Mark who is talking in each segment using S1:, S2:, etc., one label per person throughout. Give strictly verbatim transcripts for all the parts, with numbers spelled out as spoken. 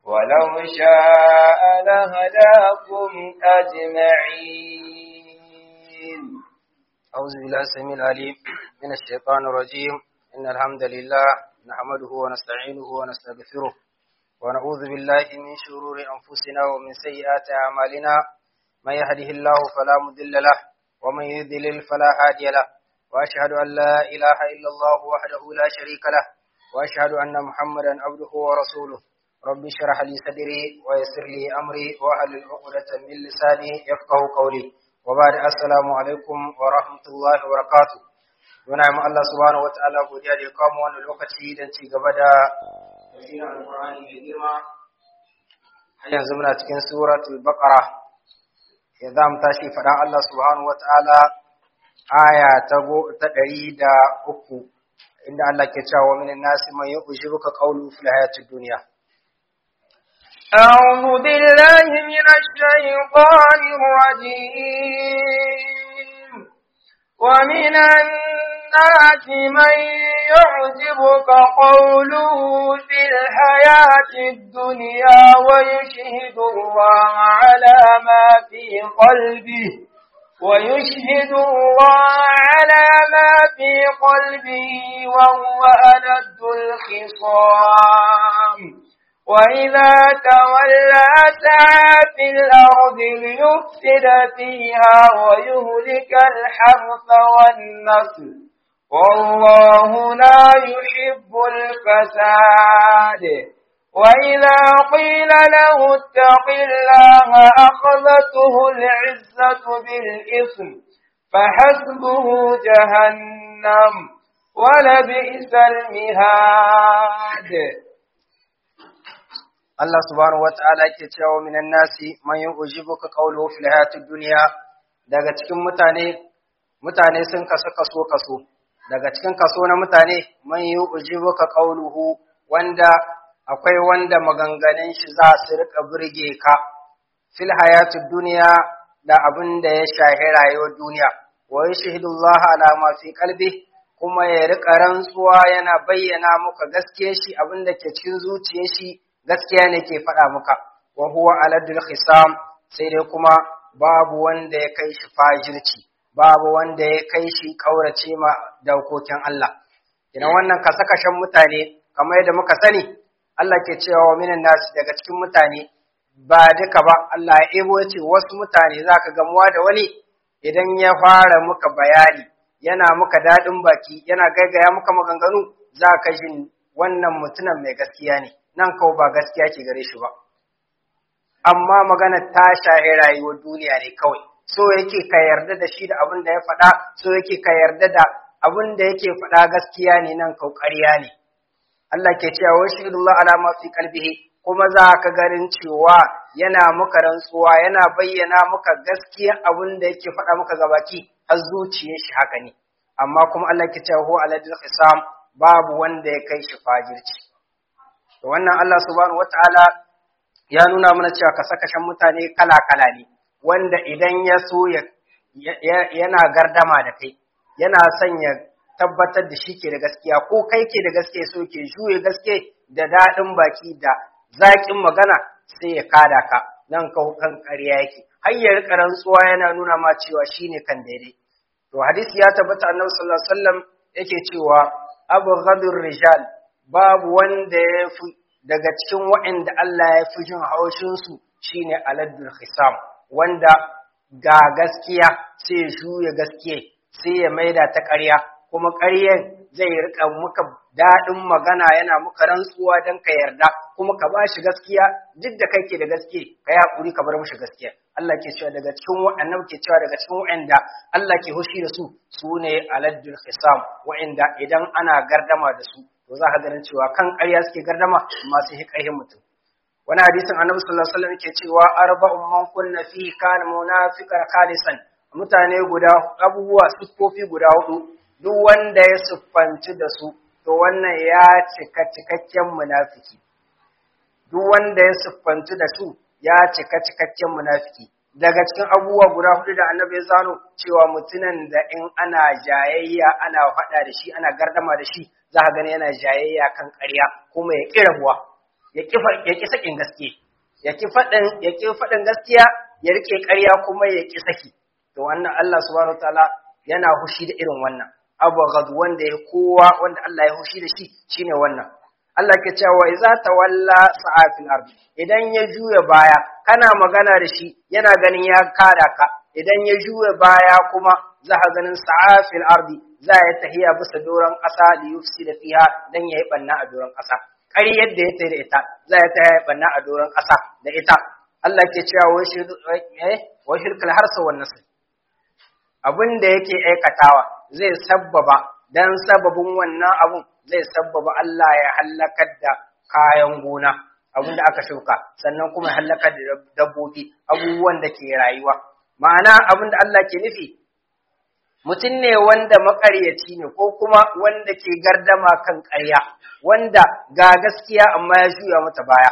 S1: ولو شاء لهداكم أجمعين.
S2: أعوذ بالله السميع العليم من الشيطان الرجيم. إن الحمد لله نحمده ونستعينه ونستغفره ونعوذ بالله من شرور أنفسنا ومن سيئات أعمالنا. من يهده الله فلا مضل له ومن يضلل فلا هادي له، وأشهد أن لا إله إلا الله وحده لا شريك له، وأشهد أن محمدا عبده ورسوله. رب اشرح لي صدري ويسر لي أمري واحلل عقدة من لساني يفقهوا قولي. وبعد السلام alaikum wa rahmatullahi wa barakatuh. Muna yi Allah subhanahu wa ta'ala godiya da ya kawo wannan lokaci don ci gaba da tafsirin Al-Qur'ani mai girma. Har yanzu muna cikin suratul Baqara. Ya za mu tashi faɗan Allah subhanahu wa ta'ala aya ta ɗari da uku, inda Allah ke cewa min nasi man yu'jibuka qawluhu fil hayatid dunya.
S1: أعوذ بالله من الشيطان الرجيم. ومن الناس من يعجبك قوله في الحياة الدنيا ويشهد الله على ما في قلبه ويشهد الله على ما في قلبه وهو ألد الخصام. وإذا تولى سعى في الأرض ليفسد فيها ويهلك الحرث والنسل والله لا يحب الفساد. وإذا قيل له اتق الله أخذته العزة بالإثم فحسبه جهنم ولبئس المهاد.
S2: Allah subhanahu wata'ala yake cewa minan nasi man yu'jibuka qawluhu fil hayatid dunya. Daga cikin mutane mutane sun kasu kaso kaso daga cikin kaso na mutane man yu'jibuka qawluhu, wanda akwai wanda maganganun shi za su rika burge ka fil hayatid dunya da abin da ya shahi rayuwar duniya. Wa yashhadullahu ala ma fi qalbi, kuma ya rika rantsuwa yana bayyana muka gaskiyar shi, abin da ke cikin zuciyar shi gaskiya ne ke faɗa muka. Wa huwa aladul khisam, sai dai kuma babu wanda ya kai shi fajirci, babu wanda ya kai shi kaurace ma daukokin Allah. Idan wannan kasakashen mutane kamar yadda muka sani, Allah ke cewa wa minan nasi, daga cikin mutane, ba duka ba. Allah ya ebo ce wasu mutane zaka gamuwa da wani idan ya fara muka bayani, yana muka dadin baki, yana gaigaya muka maganganu, zaka jin wannan mutumin mai gaskiya ne, nan kawo ba gaskiya ke gare shi ba, amma magana ta shahi rayuwar duniya ne kawai. So yake ka yarda da shi da abin da ya faɗa, so yake ka yarda da abin da yake faɗa gaskiya ne, nan kawo ƙarya ne. Allah ke cewa wa shahidullah ala ma fi qalbihi, kuma za ka garin cewa yana muka rantsuwa, yana bayyana muka gaskiya abin da yake faɗa muka gabaki har zuciyar shi haka ne. Amma kuma Allah ke cewa huwa aladul khisam, babu wanda ya kai shi fajirci. To wannan Allah subhanahu wataala ya nuna mana cewa kasakashen mutane kala-kala ne, wanda idan ya so yana gardama da kai, yana son ya tabbatar da shi ke da gaskiya, ko kai ke da gaskiya so ke juye gaske da daɗin baki da zaƙin magana, sai ya kada ka nan kan ƙarya yake, har ya riƙa rantsuwa yana nuna ma cewa shine kan daidai. To hadisi ya tabbata Annabi sallallahu alaihi wasallam yake cewa abghadur rijal, babu wanda ya fi daga cikin waɗanda Allah ya fi jin haushinsu shi ne aladdul khisam, wanda ga gaskiya sai ya shuya gaskiya sai ya maida ta ƙarya, kuma ƙaryen zai rika muka daɗin magana yana muka rantsuwa don ka yarda, kuma ka ba shi gaskiya duk da kai ke da gaske ka yi haƙuri ka bar mashi gaskiya. Allah ke cewa daga cikin waɗannan ke cewa daga cikin waɗanda Allah ke hushi da su su ne aladdul khisam, waɗanda idan ana gardama da su to za ka ganin cewa kan ƙarya suke gardama masu hiƙaihin mutum. Wani hadisin Annabi sallallahu alaihi wasallam yake cewa arba'un man kunna fi kana munafiqan khalisan, mutane guda abubuwa siffofi guda hudu, duk wanda ya siffanci da su to wannan ya cika cikakken munafiki. Duk wanda ya siffanci da su ya cika cikakken munafiki. Daga cikin abubuwa guda hudu da Annabi ya zano cewa mutunan da in ana jayayya ana faɗa da shi ana gardama da shi za ka gani yana jayayya kan ƙarya kuma ya ƙi rabuwa, ya kifa ya ki sakin gaskiya ya ki fadin ya ki fadin gaskiya ya rike ƙarya kuma ya ki saki to wannan Allah subhanahu wataala yana hushi da irin wannan abghad wanda ya kowa wanda Allah ya hushi da shi shine wannan Allah ke cewa idza tawalla sa'afil ardi idan ya juya baya kana magana da shi yana ganin ya kada ka idan ya juya baya kuma za ka ganin sa'afil ardi za ya tahiya bisa doron ƙasa da yufsida fiha dan yayi banna a doron ƙasa kari yadda ya tayi da ita za ya tahiya banna a doron ƙasa da ita Allah ke cewa wai shi eh wai shirkal harsa wan nasr abin da yake aikatawa zai sabbaba dan sababin wannan abun zai sabbaba Allah ya halakar da kayan gona abin da aka shuka sannan kuma halakar da dabbobi abubuwan da ke rayuwa ma'ana abin da Allah ke nufi mutum ne wanda makaryaci ne ko kuma wanda ke gardama kan ƙarya wanda ga gaskiya amma ya juya mata baya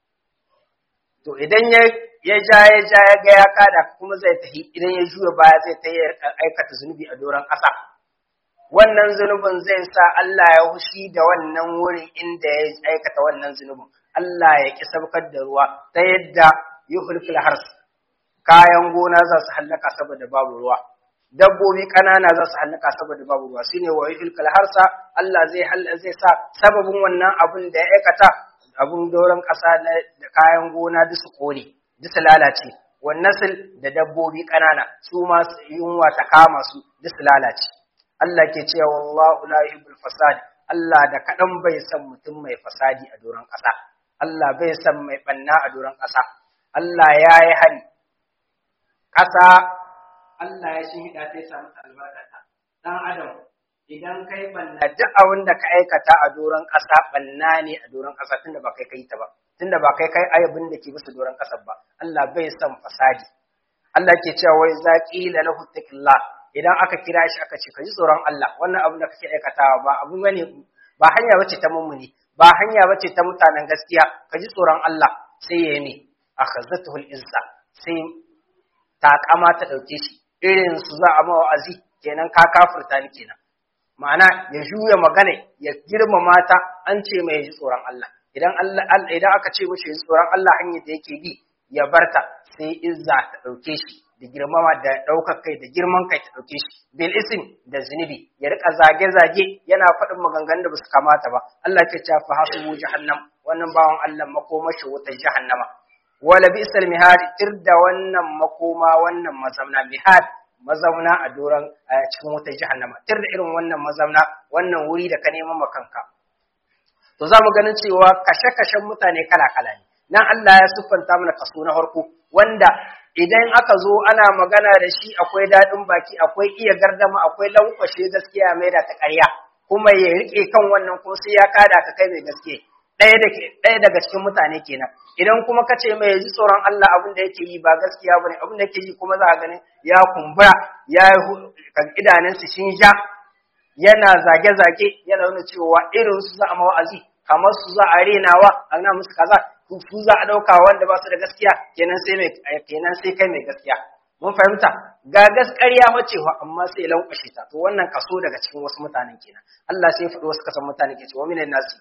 S2: to idan ya ya ja ya ja ya ga ya kada kuma zai tafi idan ya juya baya zai ta yi aikata zunubi a doron ƙasa wannan zunubin zai sa Allah ya hushi da wannan wurin inda ya aikata wannan zunubin Allah ya ki sabkar da ruwa ta yadda yuhlikul hars kayan gona za su hallaka saboda babu ruwa dabbobi kanana za su hallaka saboda babu ruwa shine wa yuhlikul harsa Allah zai zai sa sababin wannan abun da ya aikata abun doron ƙasa da kayan gona duk su kore duk su lalace wannasil da dabbobi kanana su ma yunwa ta kama su duk su lalace Allah ke cewa wallahu la yuhibbul fasad Allah da kadan bai san mutum mai fasadi a doron ƙasa Allah bai san mai banna a doron ƙasa Allah ya yi hari ƙasa Allah ya shihida ta samu albarkata dan adam idan kai banna duk abin da ka aikata a doron ƙasa banna ne a doron ƙasa tunda ba kai kai ta ba tunda ba kai kai ayyubin da ke bisa doron ƙasar ba Allah bai san fasadi Allah ke cewa wai zaqila lahu taqillah idan aka kira shi aka ce ka ji tsoron Allah wannan abin da kake aikatawa ba abu bane ba hanya bace ta mummuni ba hanya bace ta mutanen gaskiya ka ji tsoron Allah sai ya ne akhazatuhul izza sai takama ta dauke shi irin su za a mawa azi kenan ka kafirta ni kenan ma'ana ya juya magana ya girmama ta an ce mai ji tsoron Allah idan Allah idan aka ce mishi ji tsoron Allah hanyar da yake bi ya barta sai izza ta dauke shi da girmama da daukar kai da girman kai ta dauke shi bil ism da zunubi ya rika zage zage yana faɗin maganganun da basu kamata ba Allah ke cewa fa hasubu jahannam wannan bawan Allah makomashi wutar jahannama wala bi'sal mihad tirda wannan makoma wannan mazamna mihad mazauna a doran cikin wutar jahannama tirda irin wannan mazauna wannan wuri da ka neman makanka to za mu ganin cewa kashe-kashen mutane kala-kala ne nan Allah ya siffanta mana kaso na farko wanda idan aka zo ana magana da shi akwai daɗin baki akwai iya gardama akwai lankwashe gaskiya mai da ta ƙarya kuma ya rike kan wannan ko sai ya kada ka kai mai gaske ɗaya da ɗaya daga cikin mutane kenan idan kuma ka ce mai ji tsoron Allah abin da yake yi ba gaskiya bane abin da yake yi kuma za a gani ya kumbura ya idanunsa sun ja yana zage-zage yana nuna cewa irin su za a mawa'azi kamar su za a renawa ana musu kaza su za a dauka wanda ba su da gaskiya kenan sai mai kenan sai kai mai gaskiya mun fahimta ga gaskiya wace wa amma sai lankwashe ta to wannan kaso daga cikin wasu mutanen kenan Allah sai ya faɗi wasu kasan mutane ke cewa minan nasi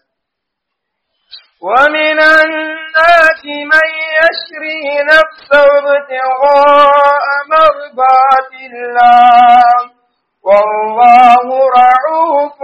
S1: ومن الناس من يشري نفسه ابتغاء مرضات الله والله رعوف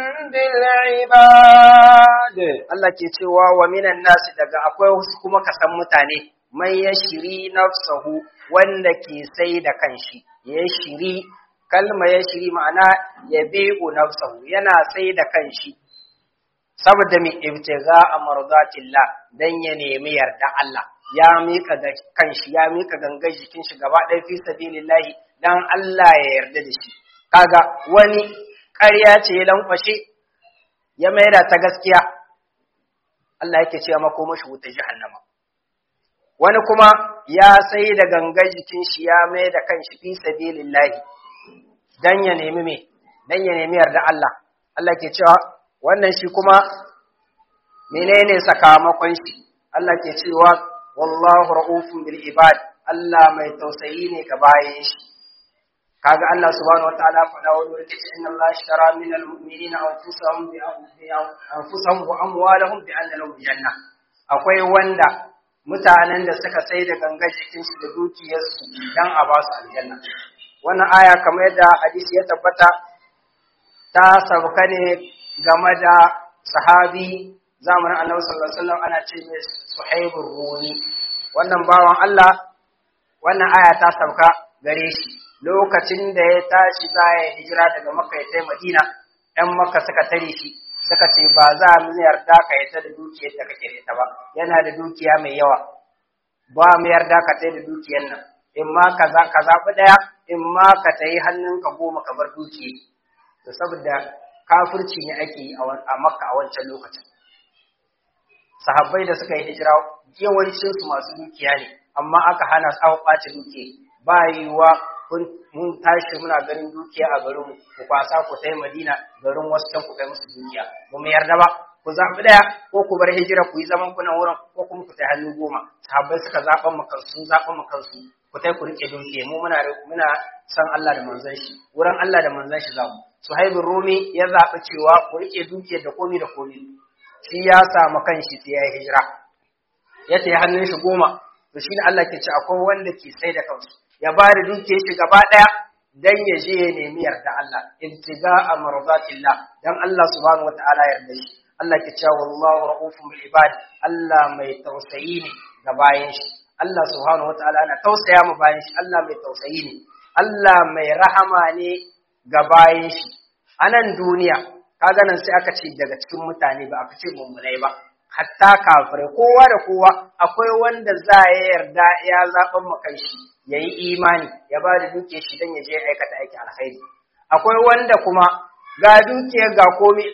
S1: بالعباد
S2: Allah ke cewa wa minan nasi daga akwai wasu kuma kasan mutane man yashri nafsahu wanda ke sai da kanshi yashri kalma yashri ma'ana yabi'u nafsahu yana sai da kanshi saboda mai ibtiga amardatillah dan ya nemi yarda Allah ya mika da kanshi ya mika gangar jikin shi gaba ɗaya fi sabilillahi dan Allah ya yarda da shi kaga wani ƙarya ce ya lankwashe ya maida ta gaskiya Allah yake cewa makomashi wuta jahannama wani kuma ya sai da gangar jikin shi ya maida kanshi fi sabilillahi dan ya nemi me dan ya nemi yarda Allah Allah ke cewa wannan shi kuma menene sakamakon shi Allah ke cewa wallahu raufun bil ibad Allah mai tausayi ne ga bayin shi kaga Allah subhanahu wataala faɗa wani wurin inna Allah ishtara minal mu'minina anfusahum bi anfusahum wa amwalahum bi anna lahum janna akwai wanda mutanen da suka sai da gangar jikinsu da dukiyarsu dan a ba su aljanna. Wannan aya kamar yadda hadisi ya tabbata ta sauka ne game da sahabi zamanin Annabi sallallahu alaihi wasallam ana ce mai Suhaibur Rumi. Wannan bawan Allah wannan aya ta sauka gare shi lokacin da ya tashi za ya hijira daga Makka ya tafi Madina. ‘Yan Makka suka tare shi suka ce ba za mu yarda ka yi ta da dukiyar da kake da ita ba, yana da dukiya mai yawa, ba mu yarda ka ta da dukiyar nan, in ma ka zaɓi ɗaya, in ma ka ta yi hannunka goma ka bar dukiya. To saboda kafirci ne ake yi a Makka a wancan lokacin. Sahabbai da suka yi hijira yawancinsu masu dukiya ne, amma aka hana su aka ɓace dukiya. Ba yiwuwa mun tashi muna ganin dukiya a garinmu, ku kwasa ku tai Madina garin wasu can ku kai musu dukiya. Ba mu yarda ba, ku zaɓi ɗaya ko ku bar hijira ku yi zaman ku nan wurin ko kuma ku tai hannu goma. Sahabbai suka zaɓan mu kansu, zaɓan mu kansu, ku tai ku riƙe dukiya. Mu muna muna san Allah da manzon shi, wurin Allah da manzon shi zamu. Suhaibur Rumi ya zaɓi cewa ku riƙe dukiyar da komi da komi. Shi ya samu kanshi sai ya yi hijira. Ya tai hannun shi goma. To shi ne Allah ke ce akwai wanda ke sai da kansu. Ya ba da dukiyar shi gaba ɗaya dan ya je ya nemi yarda Allah, ibtiga'a mardatillah, dan Allah subhanahu wataala yarda shi. Allah ke cewa wallahu ra'ufun bil ibad, Allah mai tausayi ne ga bayan shi. Allah subhanahu wataala na tausaya mu bayan shi, Allah mai tausayi ne. Allah mai rahama ne ga bayan shi. A nan duniya, kaga nan sai aka ce daga cikin mutane ba aka ce mummunai ba. Hatta kafirai kowa da kowa akwai wanda za ya yarda ya zaɓan makan shi ya yi imani ya ba da dukiyar shi don ya je aikata aiki alkhairi. Akwai wanda kuma ga dukiyar ga komai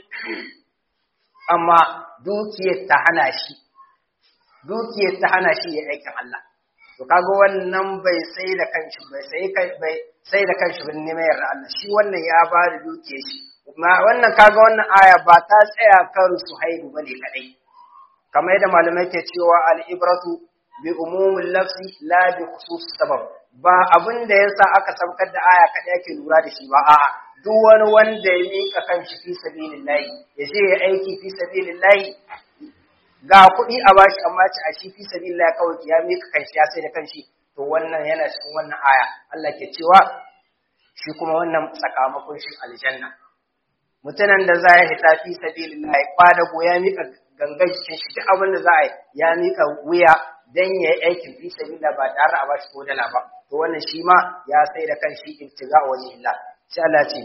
S2: amma dukiyar ta hana shi dukiyar ta hana shi ya aikin Allah. To kaga wannan bai sai da kanshi bai sai kai bai sai da kanshi bin neman yarda Allah. Shi wannan ya ba da dukiyar shi. Wannan kaga wannan aya ba ta tsaya kan Suhaibu bane kadai. Kamar yadda malamai ke cewa al-ibratu bi umumil lafzi la bi khusus sabab. Ba abin da yasa aka saukar da aya kada yake lura da shi ba, a'a duk wani wanda ya mika kanshi fi sabilillahi ya je ya aiki fi sabilillahi ga kuɗi a bashi amma ci a shi fi sabilillahi kawai ya mika kanshi ya sai da kanshi, to wannan yana cikin wannan aya. Allah ke cewa shi kuma wannan sakamakon shi aljanna. Mutanen da za ya hita fi sabilillahi kwada go ya mika gangan cikin shi duk abin da za a yi ya mika wuya dan ya yi aikin fi sabila ba tare a bashi ko dala ba, to wannan shi ma ya sai da kan shi ibtiga wajhi Allah. Sai Allah ce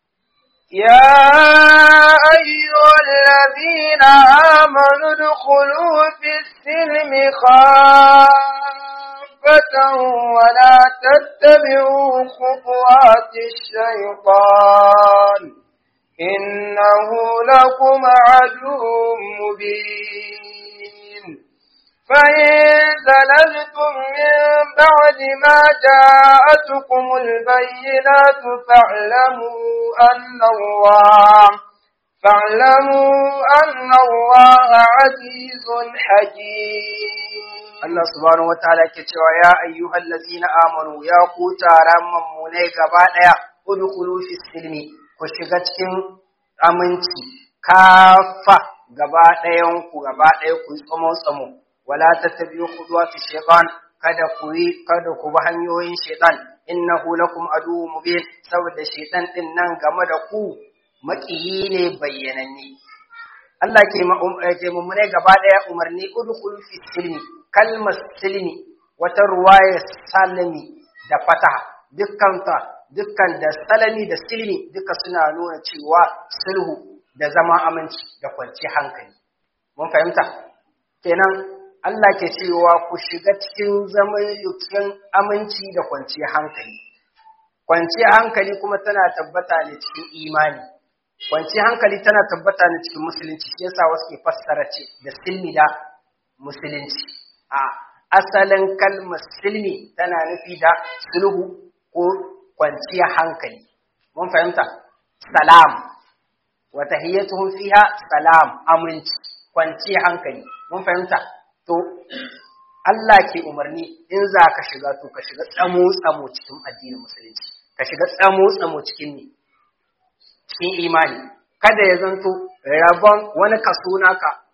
S1: ya ayyuhal ladina amanu dukhulu fis silmi khaffatan wa la tattabi'u khutuwatish shaytan innahu lakum aduwwun mubin. فإن زللتم من بعد ما جاءتكم البينات فاعلموا أن الله فاعلموا أن الله عزيز حكيم.
S2: Allah subhanahu wa ta'ala ke cewa ya ayyuhal ladzina amanu ya ku taron mummunai gaba daya udkhulu fi silmi ku shiga cikin aminci kafa gaba dayan ku gaba daya ku tsamo tsamo wala tattabi'u khutuwati shaytan kada ku yi kada ku bi hanyoyin shaytan innahu lakum aduwwun mubin saboda shaytan din nan game da ku makiyi ne bayyananne. Allah ke ma ke mummune gaba daya umarni udkhulu fi silmi, kalmar silmi wata ruwaya salami da fataha dukkanta dukkan da salami da silmi duka suna nuna cewa sulhu da zama aminci da kwanci hankali. Mun fahimta kenan Allah ke cewa ku shiga cikin zaman cikin aminci da kwanciyar hankali. Kwanciyar hankali kuma tana tabbata ne cikin imani. Kwanciyar hankali tana tabbata ne cikin musulunci. Shi yasa wasu ke fassara ce da silmi da musulunci. A asalin kalmar silmi tana nufi da sulhu ko kwanciyar hankali. Mun fahimta? Salam. Wa tahiyyatuhum fiha salam, aminci, kwanciyar hankali. Mun fahimta? To, Allah ke umarni in za ka shiga to ka shiga tsamo-tsamo cikin addinin musulunci, ka shiga tsamo-tsamo cikin ne, cikin imani. Kada ya zanto rabon wani kaso naka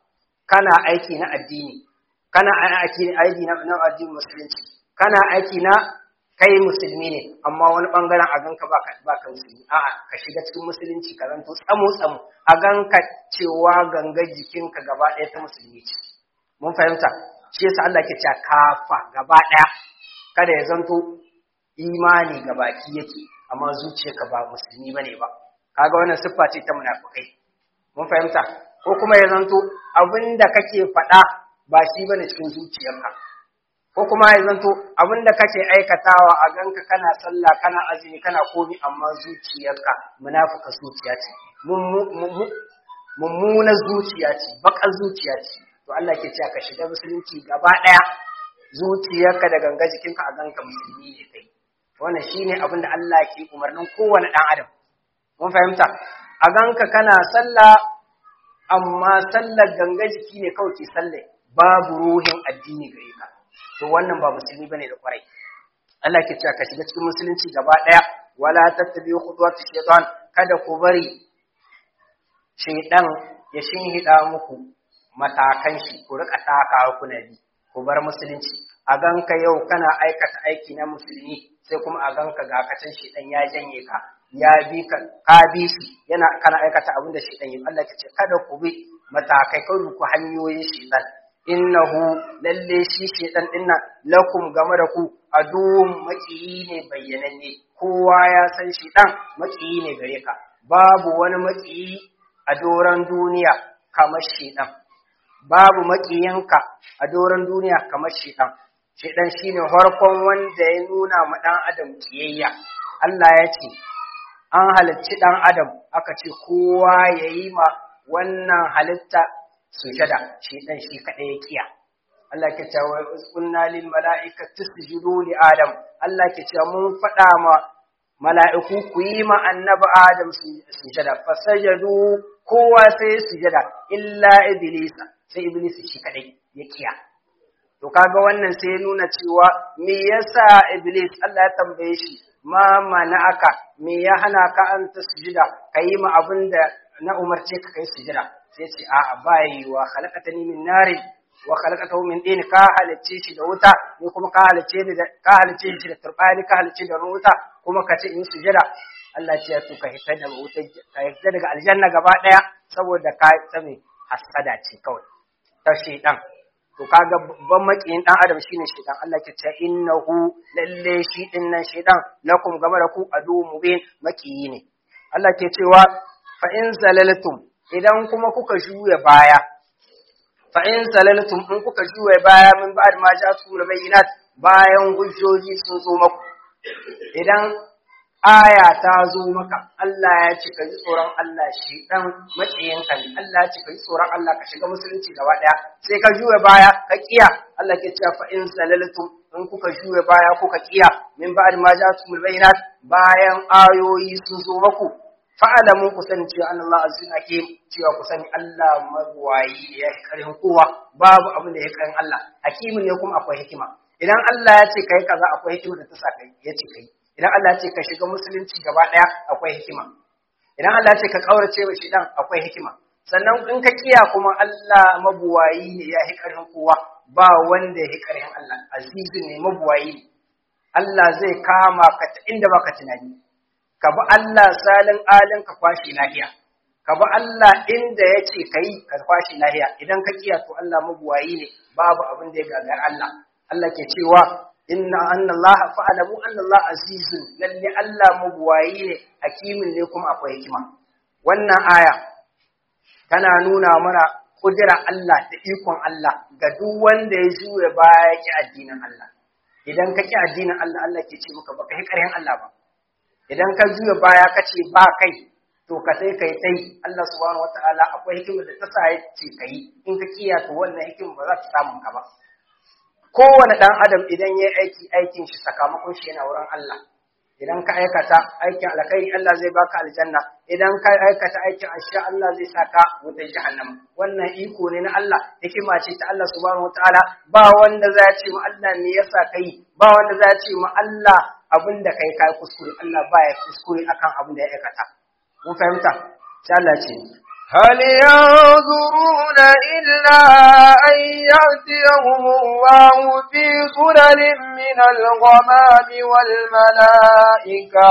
S2: kana aiki na addini kana aiki aiki na addinin musulunci kana aiki na kai musulmi ne amma wani bangaren a ganka baka baka musulmi a'a ka shiga cikin musulunci ka zanto tsamo tsamo a ganka cewa ganga jikinka gaba ɗaya ta musulmi ce mun fahimta shi yasa Allah ke cewa kafa gaba ɗaya kada ya zanto imani gabaki yake amma zuciyarka ba musulmi bane ba kaga wannan siffa ce ta munafikai mun fahimta ko kuma ya zanto abinda kake faɗa ba shi bane cikin zuciyarka ko kuma ya zanto abinda kake aikatawa a ganka kana sallah kana azumi kana komi amma zuciyarka munafika zuciya ce mummuna zuciya ce bakar zuciya ce to Allah ke cewa ka shiga musulunci gaba daya zuciyarka da ganga jikinka a ganka musulmi ne kai wannan shine abin da Allah ke umarnin kowane dan adam mun fahimta a ganka kana sallah amma sallar ganga jiki ne kawai ke sallah babu ruhin addini gare ka to wannan ba musulmi bane da kwarai Allah ke cewa ka shiga cikin musulunci gaba daya wala tattabi'u khutuwati shaytan kada ku bari shaytan ya shinhida muku matakan shi ku rika takawa kuna bi ku bar musulunci a ganka yau kana aikata aiki na musulmi sai kuma a ganka ga kacin shaytan ya janye ka ya bi ka ka bi shi yana kana aikata abin da shaytan yi Allah ke ce kada ku bi matakai kai ku hanyoyin shaytan innahu lalle shi shedan dinnan lakum game da ku aduwwun makiyi ne bayyananne kowa ya san shedan makiyi ne gare ka babu wani makiyi a doran duniya kamar shedan babu makiyanka a doran duniya kamar shedan shedan shine farkon wanda ya nuna ma dan adam kiyayya Allah ya ce an halicci dan adam aka ce kowa yayi ma wannan halitta sujada shi dan shi kadai ya kiya Allah ke cewa uskunna lil malaikati sujudu li adam Allah ke cewa mun fada ma mala'iku ku yi ma annabi adam sujada fasajadu kowa sai sujada illa iblis sai iblis shi kadai ya kiya to kaga wannan sai ya nuna cewa me yasa iblis Allah ya tambaye shi ma mana'aka me ya hana ka an tasjuda kai ma abinda na umarce ka kai sujada sai ce a'a bai wa khalaqatani min nari wa khalaqatahu min din ka halice shi da wuta ni kuma ka halice ni da ka halice shi da turbani ka halice da wuta kuma ka ce in sujada Allah ya ce to ka hita daga wuta ka hita daga aljanna gaba daya saboda ka tsame hasada ce kawai ta shedan to kaga babban makiyin dan adam shine shedan Allah ke ce innahu lalle shi dinnan shedan lakum game da ku adu mubin makiyi ne Allah ke cewa fa in zalaltum idan kuma kuka juya baya fa in zalaltum in kuka juya baya min ba'd ma ja'akum bayyinat bayan hujjoji sun zo maku idan aya ta zo maka Allah ya ce ka ji tsoron Allah shi dan maciyin ka Allah ya ce ka ji tsoron Allah ka shiga musulunci gaba daya sai ka juya baya ka kiya Allah ke cewa fa in zalaltum in kuka juya baya kuka kiya min ba'd ma ja'akum bayyinat bayan ayoyi sun zo maku fa'alamu ku sani cewa Allah azizun hakim cewa ku sani Allah magwayi ya karin kowa babu abin da ya karin Allah hakimin ne kuma akwai hikima idan Allah ya ce kai kaza akwai hikima da ta sa kai ya ce kai idan Allah ya ce ka shiga musulunci gaba daya akwai hikima idan Allah ya ce ka kaurace wa shedan akwai hikima sannan in ka kiya kuma Allah mabuwayi ne ya karin kowa ba wanda ya karin Allah azizun ne mabuwayi Allah zai kama ka ta inda baka tunani ka bi Allah salin alin ka kwashi lahiya ka bi Allah inda yace kai ka kwashi lahiya idan ka kiya to Allah mabuwayi ne babu abin da ya gagar Allah Allah ke cewa inna anna Allah fa'alamu anna Allah azizun lalle Allah mabuwayi ne hakimin ne kuma akwai hikima wannan aya tana nuna mana kudura Allah da ikon Allah ga duk wanda ya juya baya ki addinin Allah idan ka ki addinin Allah Allah ke ce maka baka yi ƙarhin Allah ba idan ka juya baya ka ce ba kai to ka sai kai tai Allah subhanahu wataala akwai hikimar da ta sa ya ce kai in ka kiya to wannan hikimar ba za ta samu ka ba kowane dan adam idan yayi aiki aikin shi sakamakon shi yana wurin Allah idan ka aikata aikin alkhairi Allah zai baka aljanna idan ka aikata aikin asha Allah zai saka wutar jahannama wannan iko ne na Allah hikima ce ta Allah subhanahu wataala ba wanda zai ce mu Allah me yasa kai ba wanda zai ce mu Allah abinda kai kai kuskure Allah baya kuskure akan abin da ya aikata mun fahimta sai Allah ce
S1: هل ينظرون إلا أن يأتيهم الله في ظلل من الغمام والملائكة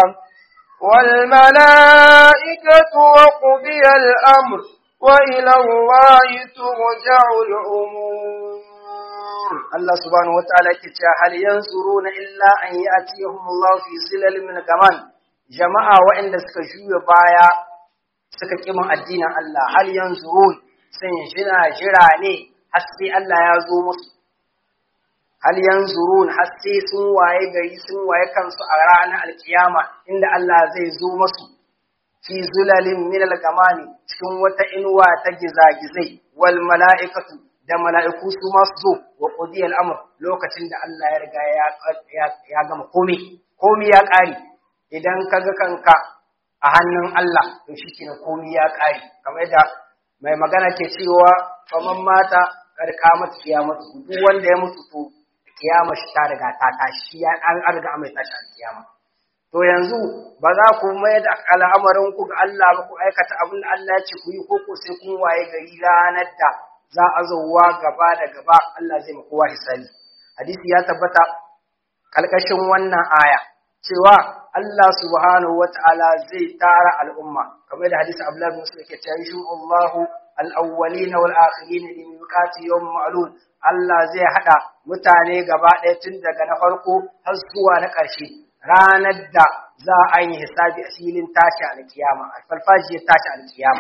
S1: والملائكة وقضي الأمر وإلى الله ترجع الأمور.
S2: الله سبحانه وتعالى كتاب هل ينظرون إلا أن يأتيهم الله في ظلل من الغمام جماعة وإن سكجوا بايا suka kiman addinin Allah hal yanzurun sun jira jira ne har sai Allah ya zo musu hal yanzurun har sai sun waye gari sun waye kansu a ranar alkiyama inda Allah zai zo musu fi zulalin min al-gamami cikin wata inuwa ta gizagizai wal mala'ikatu da mala'iku su ma su zo wa qudi al-amr lokacin da Allah ya riga ya ya gama komai komai ya kare idan kaga kanka a hannun Allah to shi kenan komai ya kare kamar yadda mai magana ke cewa faman mata kad kamat kiyamatu duk wanda ya mutu to kiyama shi ta riga ta tashi ya an riga mai tashi a kiyama to yanzu ba za ku mai da al'amarin ku ga Allah ba ku aikata abin da Allah ya ce ku yi ko ko sai kun waye gari ranar da za a zauwa gaba da gaba Allah zai maka kowa hisabi hadisi ya tabbata kalkashin wannan aya cewa Allah subhanahu wata'ala zai tara al'umma kamar da hadisi Abdullah bin Mas'ud yake cewa yushu Allahu al-awwalin wal akhirin li miqati yawm ma'lum Allah zai hada mutane gaba ɗaya tun daga na farko har zuwa na ƙarshe ranar da za a yi hisabi a filin tashi al-kiyama al-falfajiyar tashi al-kiyama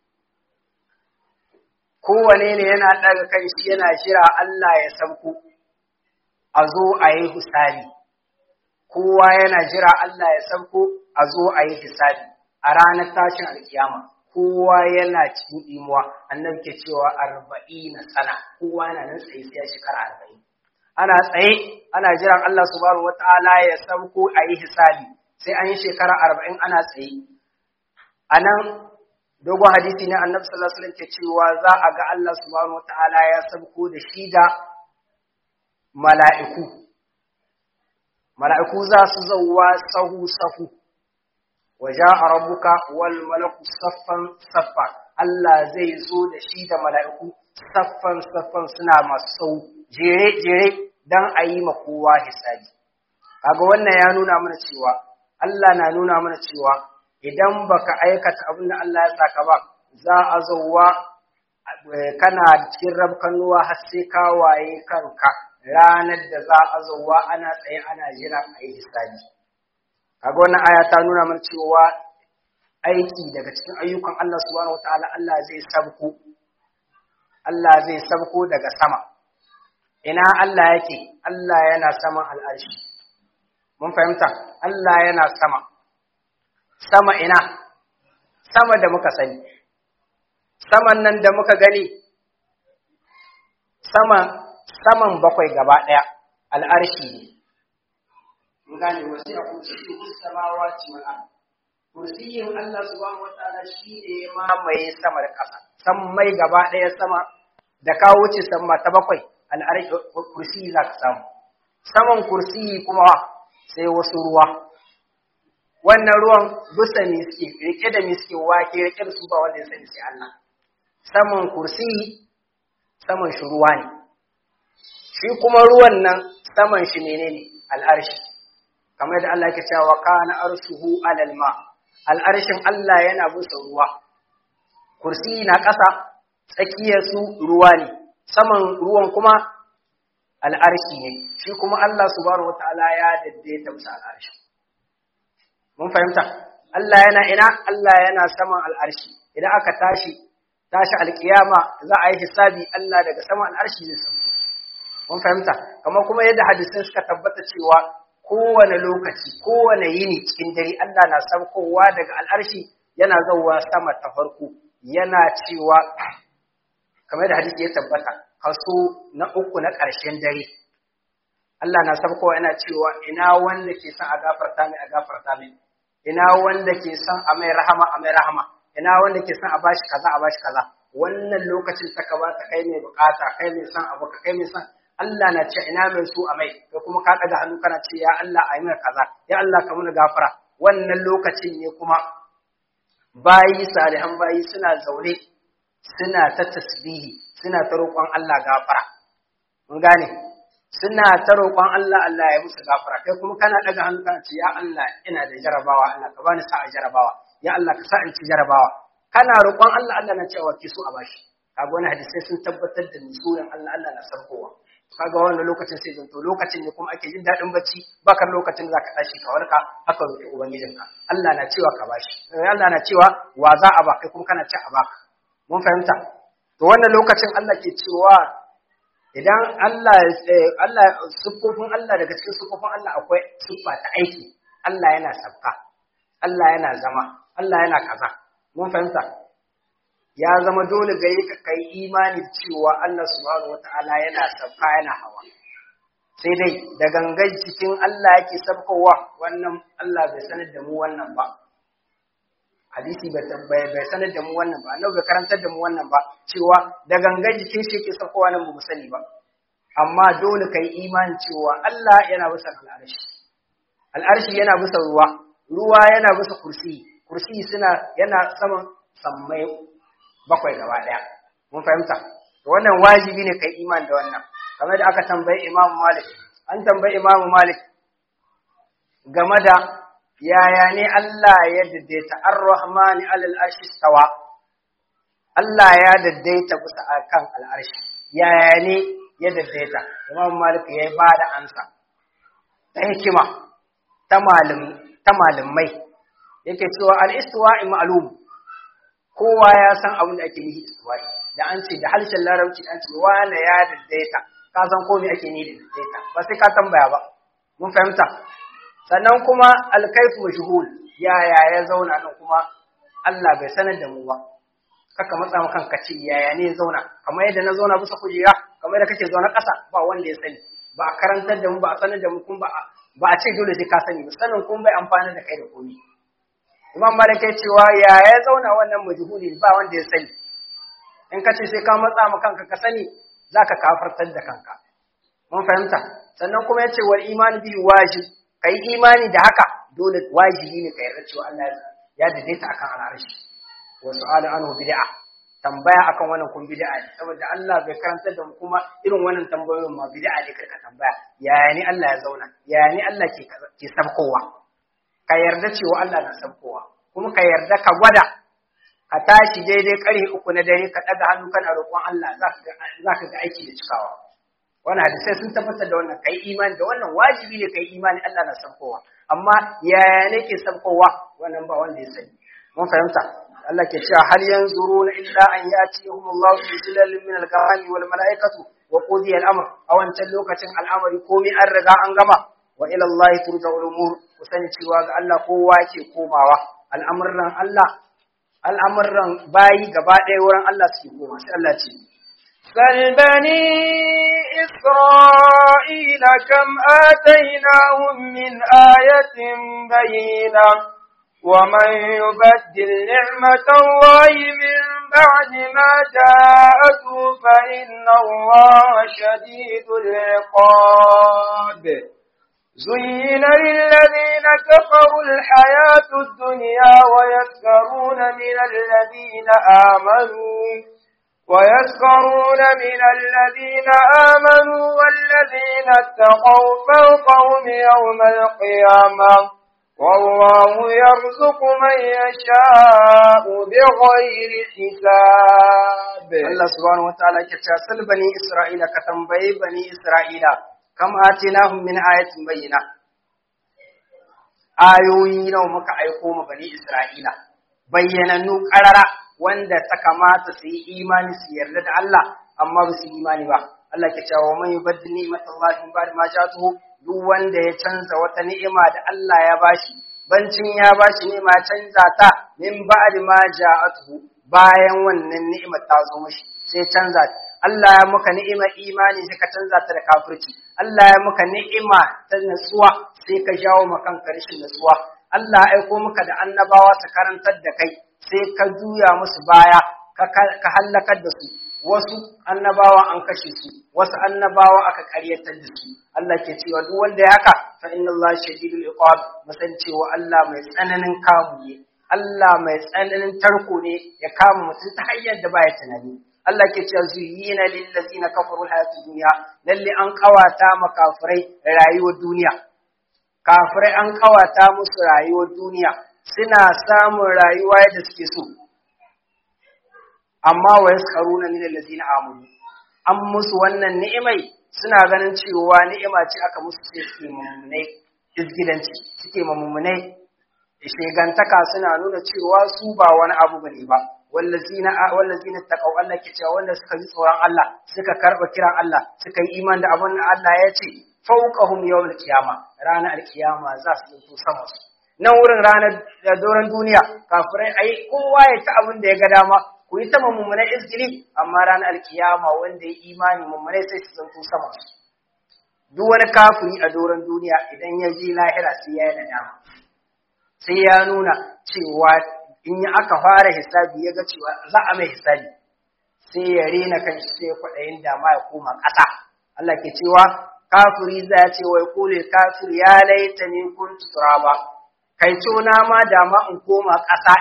S2: kowane ne yana daga kan shi yana jira Allah ya sauko a zo a yi hisabi kowa yana jira Allah ya sauko a zo a yi hisabi a ranar tashin alkiyama kowa yana cikin imuwa annabi ke cewa arba'ina sana kowa yana nan tsaye sai shekara arba'in ana tsaye ana jiran Allah subhanahu wataala ya sauko a yi hisabi sai an yi shekara arba'in ana tsaye anan dogon hadisi ne annabi sallallahu alaihi wasallam ke cewa za a ga Allah subhanahu wataala ya sauko da shi da mala'iku mala'iku za su zauwa sahu-sahu, waje a rabuka wal malaku saffan-saffa, Allah zai zo da shi da mala'iku saffan-saffan suna masu sau jere-jere don a yi makowa hisabi. Kaga wannan ya nuna mana cewa, Allah na nuna mana cewa, idan baka aikata abin da Allah ya saka ba, za a zauwa kana cikin rabkanuwa har sai ka waye kanka. Ranar da za a zauwa ana tsaye ana jira a yi hisabi. Kaga wannan aya ta nuna mana cewa aiki daga cikin ayyukan Allah subhanahu wataala Allah zai sabko. Allah zai sabko daga sama. Ina Allah yake? Allah yana saman al'arshi. Mun fahimta? Allah yana sama. Sama ina? Sama da muka sani. Saman nan da muka gani. Sama saman bakwai gaba ɗaya al'arshi ne. Mun gane wasu a kursiyin samawati wal ard. Kursiyin Allah subhanahu wataala shi ne ya mamaye sama da ƙasa. Sammai gaba ɗaya sama da ka wuce sama ta bakwai al'arshi kursiyi za ka samu. Saman kursiyi kuma sai wasu ruwa. Wannan ruwan bisa ne suke rike da me suke wake rike da su ba wanda ya sani sai Allah. Saman kursiyi saman shi ruwa ne. Shi kuma ruwan nan saman shi menene al'arshi kamar da Allah yake cewa kana arshuhu alal ma al'arshin Allah yana busa ruwa kursi na ƙasa tsakiyar su ruwa ne saman ruwan kuma al'arshi ne shi kuma Allah subhanahu wataala ya daddaita musa al'arshi mun fahimta Allah yana ina Allah yana saman al'arshi idan aka tashi tashi alkiyama za a yi hisabi Allah daga saman al'arshi zai sauko mun fahimta kamar kuma yadda hadisin suka tabbata cewa kowane lokaci kowane yini cikin dare Allah na saukowa daga al'arshi yana zauwa sama ta farko yana cewa kamar yadda hadisi ya tabbata kaso na uku na ƙarshen dare Allah na saukowa yana cewa ina wanda ke son a gafarta mai a gafarta mai ina wanda ke son a mai rahama a mai rahama ina wanda ke son a bashi kaza a bashi kaza wannan lokacin ta ka ba ta kai mai bukata kai mai son abu kai mai son Allah na ce ina mai so a mai kai kuma ka daga hannu kana ce ya Allah a yi mana kaza ya Allah ka muna gafara wannan lokacin ne kuma bayi salihan bayi suna zaune suna ta tasbihi suna ta roƙon Allah gafara mun gane suna ta roƙon Allah Allah ya musu gafara kai kuma kana daga hannu kana ce ya Allah ina da jarabawa Allah ka bani sa'a jarabawa ya Allah ka sa in ci jarabawa kana roƙon Allah Allah na cewa ki so a bashi kaga wani hadisi sun tabbatar da nuzurin Allah Allah na sarkowa kaga wannan lokacin sai zanto lokacin ne kuma ake jin dadin bacci baka lokacin da zaka tashi ka warka haka roƙi ubangijinka Allah na cewa ka bashi Allah na cewa wa za a ba kai kuma kana ci a baka mun fahimta to wannan lokacin Allah ke cewa idan Allah Allah sufofin Allah daga cikin sufofin Allah akwai siffa ta aiki Allah yana sabka Allah yana zama Allah yana kaza mun fahimta ya zama dole gare ka kai imani cewa Allah subhanahu wataala yana sabka yana hawa sai dai da gangan cikin Allah yake sabkowa wannan Allah bai sanar da mu wannan ba hadisi bai bai sanar da mu wannan ba annabi bai karantar da mu wannan ba cewa da gangan jikin shi yake sabkowa nan ba mu sani ba amma dole kai imani cewa Allah yana bisa al'arshi al'arshi yana bisa ruwa ruwa yana bisa kursi kursi suna yana saman sammai bakwai gaba daya mun fahimta to wannan wajibi ne kai imani da wannan kamar da aka tambayi Imam Malik an tambayi Imam Malik game da yaya ne Allah ya daidaita Ar-Rahmani alal arshi stawa Allah ya daidaita bisa akan al'arshi yaya ne ya daidaita Imam Malik ya ba da ansa ta hikima ta malam ta malamai yake cewa al-istiwa'i ma'lum kowa ya san abin da ake nihi istiwa'i da an ce da harshen larabci an ce wala ya daidaita ka san ko me ake nihi da daidaita ba sai ka tambaya ba mun fahimta sannan kuma al-kayfu mashhul ya ya ya zauna nan kuma Allah bai sanar da mu ba kaka matsa maka kanka ce yaya ne zauna kamar yadda na zauna bisa kujera kamar yadda kake zauna ƙasa ba wanda ya sani ba a karantar da mu ba a sanar da mu kun ba ba a ce dole sai ka sani ba sanin kun bai amfani da kai da komai Imam Malik ya cewa ya ya zauna wannan majhuli ba wanda ya sani in ka ce sai ka matsa maka kanka ka sani zaka kafartar da kanka mun fahimta sannan kuma yace wal iman bi wajib kai imani da haka dole wajibi ne ka yarda cewa Allah ya daidaita akan al'arshi wa su'alu anhu bid'a tambaya akan wannan kun bid'a ne saboda Allah bai karantar da mu kuma irin wannan tambayoyin ma bid'a ne karka tambaya yaya ni Allah ya zauna yaya ni Allah ke ke sabkowa ka yarda cewa Allah na sabkowa kuma ka yarda ka gwada ka tashi daidai kare uku na dare ka daga hannu kana roƙon Allah zaka ga zaka ga aiki da cikawa wannan hadisi sun tabbatar da wannan kai imani da wannan wajibi ne kai imani Allah na sabkowa amma yaya ne ke sabkowa wannan ba wanda ya sani mun fahimta Allah ke cewa hal yanzuruna illa an yatihum Allah fi zilalin min al-ghamami wal malaikatu wa qudiya al-amr a wancan lokacin al'amari komai an riga an gama wa ila Allah turja'ul umur kusan cewa ga Allah kowa yake komawa al'amuran Allah al'amuran bayi gaba ɗaya wurin Allah suke koma sai Allah ce
S1: sal bani isra'ila kam atainahum min ayatin bayyinah ومن يبدل نعمة الله من بعد ما جاءته فإن الله شديد العقاب زين للذين كفروا الحياة الدنيا ويسخرون من الذين آمنوا ويسخرون من الذين آمنوا والذين اتقوا فوقهم يوم القيامة والله يرزق من يشاء بغير حساب
S2: الله سبحانه وتعالى كتاسل بني إسرائيل كتنبي بني إسرائيل كم آتيناهم من آية بينة آيوين ومك أيقوم بني إسرائيل بيّننو قرر wanda ta kamata su yi imani su yarda da Allah amma ba su yi imani ba Allah ke cewa man yubaddil ni'matallahi min ba'di ma ja'atuhu duk wanda ya canza wata ni'ima da Allah ya bashi bancin ya bashi ni'ima canza ta min ba'di ma ja'atuhu bayan wannan ni'imar ta zo mishi sai canza Allah ya maka ni'ima imani sai ka canza ta da kafirci Allah ya maka ni'ima ta nutsuwa sai ka jawo maka rashin nutsuwa Allah ya aiko maka da annabawa su karantar da kai sai ka juya musu baya ka halakar da su wasu annabawa an kashe su wasu annabawa aka karyatar da su Allah ke cewa duk wanda ya haka fa inna Allah shadidul iqab musan cewa Allah mai tsananin kamu ne Allah mai tsananin tarko ne ya kama mutum ta hanyar da baya tunani Allah ke cewa zuyina lil ladina kafaru hayatud dunya lalle an kawata makafirai rayuwar duniya kafirai an kawata musu rayuwar duniya suna samun rayuwa yadda suke so amma wa yaskaruna min allazina amanu an musu wannan ni'imai suna ganin cewa ni'ima ce aka musu sai suke mummunai izgilanci suke mummunai shegantaka suna nuna cewa su ba wani abu bane ba wallazina wallazina taqaw Allah ke cewa wanda suka ji tsoron Allah suka karba kiran Allah suka yi iman da abin da Allah ya ce fawqahum yawmal qiyama ranar alkiyama za su zo sama su nan wurin ranar da doran duniya kafirai ai kowa ya ta abin da ya ga dama ku yi ta mummunai izgili amma ranar alkiyama wanda ya imani mummunai sai su zanto sama su duk wani kafiri a doran duniya idan ya ji lahira sai ya yi nadama sai ya nuna cewa in yi aka fara hisabi ya ga cewa za a mai hisabi sai ya rena kan shi sai kwaɗayin dama ya koma ƙasa Allah ke cewa kafiri za ya ce wai kule kafir ya laita ni kun turaba kai na ma dama in koma ƙasa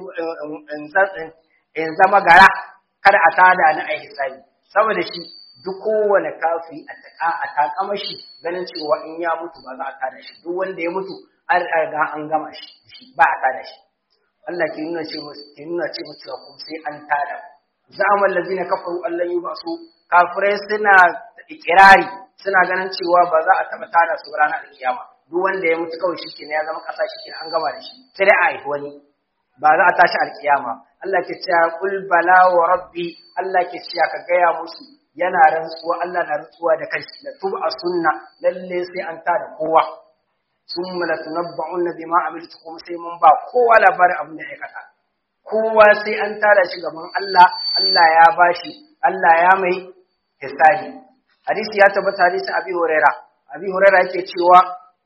S2: in zama gara kada a tada ni a hisabi saboda shi duk kowane kafiri a taka a takama shi ganin cewa in ya mutu ba za a tada shi duk wanda ya mutu an riga an gama shi ba a tada shi Allah ke nuna ce musu ke nuna ce musu kuma sai an tada zaman lazina kafaru Allah yi ba su kafirai suna ikirari suna ganin cewa ba za a taba tada su ranar alkiyama duk wanda ya mutu kawai shikenan ya zama kasa shikenan an gama da shi sai dai a yi wani ba za a tashi alkiyama Allah ke cewa qul bala wa rabbi Allah ke cewa ka gaya musu yana rantsuwa Allah na rantsuwa da kanshi da tuba sunna lalle sai an tada kowa summa latunabba'unna bima amiltu kuma sai mun ba kowa labarin abin da ya aikata kowa sai an tada shi gaban Allah Allah ya bashi Allah ya mai hisabi hadisi ya tabbata hadisi Abi Huraira Abi Huraira yake cewa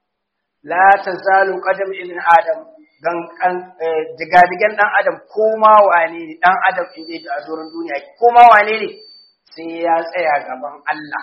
S2: la tazalu qadam ibn adam gan digadigan dan adam koma wane ne dan adam inda da adoran duniya koma wane ne sai ya tsaya gaban Allah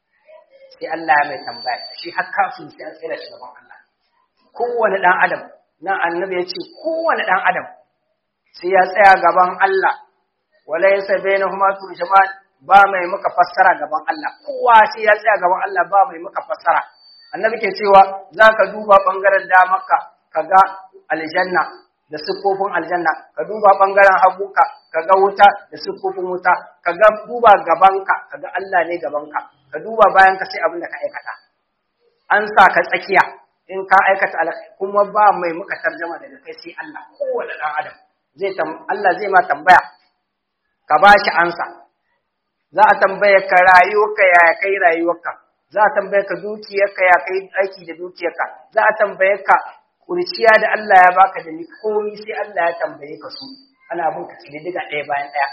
S2: sai Allah ya mai tambaya shi har kafin sai an tsaya shi gaban Allah kowane dan adam nan annabi ya ce kowane dan adam sai ya tsaya gaban Allah wala yasa bainahuma turjaman ba mai maka fassara gaban Allah kowa sai ya tsaya gaban Allah ba mai maka fassara annabi ke cewa zaka duba bangaren damarka kaga aljanna da siffofin aljanna ka duba bangaren haguka kaga wuta da siffofin wuta kaga duba gabanka kaga Allah ne gabanka ka duba bayanka sai abin da ka aikata an sa ka tsakiya in ka aikata kuma ba mai muka tarjama daga kai sai Allah kowanne dan adam zai tam Allah zai ma tambaya ka bashi ansa za a tambaye ka rayuwarka ya kai rayuwarka za a tambaye ka dukiyarka ya kai aiki da dukiyarka za a tambaye ka kurciya da Allah ya baka da ni komai sai Allah ya tambaye ka su ana bin ka kidi diga ɗaya bayan ɗaya